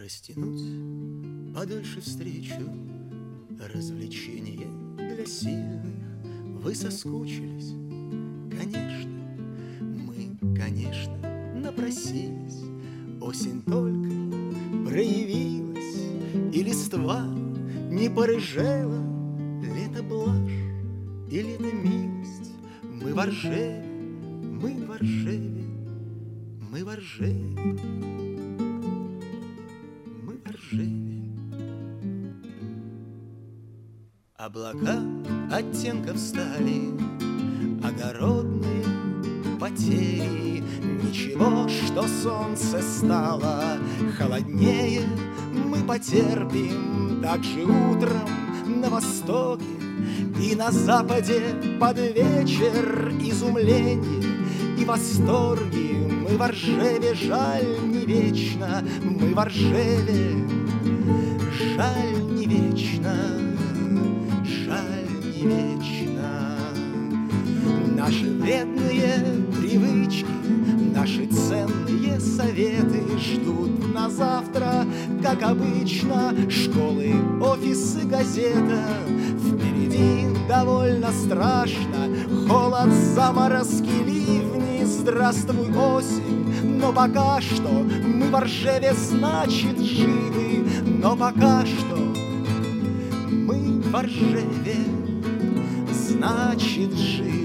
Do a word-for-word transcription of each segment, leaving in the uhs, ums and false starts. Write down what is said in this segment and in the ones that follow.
Растянуть подольше встречу, развлечение для сильных. Вы соскучились, конечно, мы, конечно, напросились. Осень только проявилась, и листва не порыжела. Лето блажь и лето милость. Мы во Ржеве, мы во Ржеве, мы во Ржеве, мы во Ржеве. Облака оттенков стали, огородные потери. Ничего, что солнце стало холоднее, мы потерпим. Так же утром на востоке и на западе под вечер изумление и восторги. Мы во Ржеве, жаль, не вечно, мы во Ржеве, жаль, не вечно, жаль, не вечно. Наши вредные привычки, наши ценные советы ждут на завтра, как обычно. Школы, офисы, газета. Впереди довольно страшно. Холод, заморозки, ливни. Здравствуй, осень. Но пока что мы во Ржеве, значит, живы. Но пока что мы во Ржеве, значит, живы.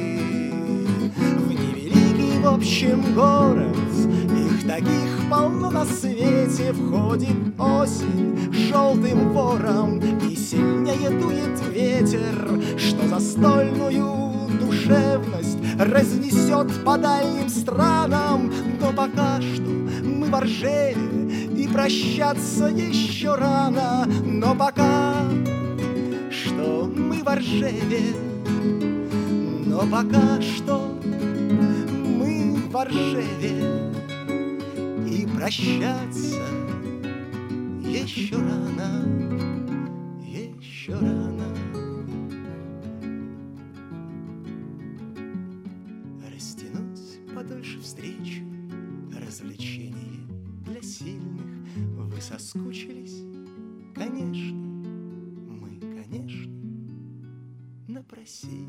В невеликий, в общем, город, их таких полно на свете. Входит осень желтым вором, и сильнее дует ветер, что застольную душевность разнесет по дальним странам. Но пока что мы во Ржеве, и прощаться еще рано. Но пока что мы во Ржеве, но пока что мы во Ржеве, и прощаться еще рано, еще рано. Растянуть подольше встречу, развлечение для сильных. Вы соскучились, конечно, мы, конечно, напросились.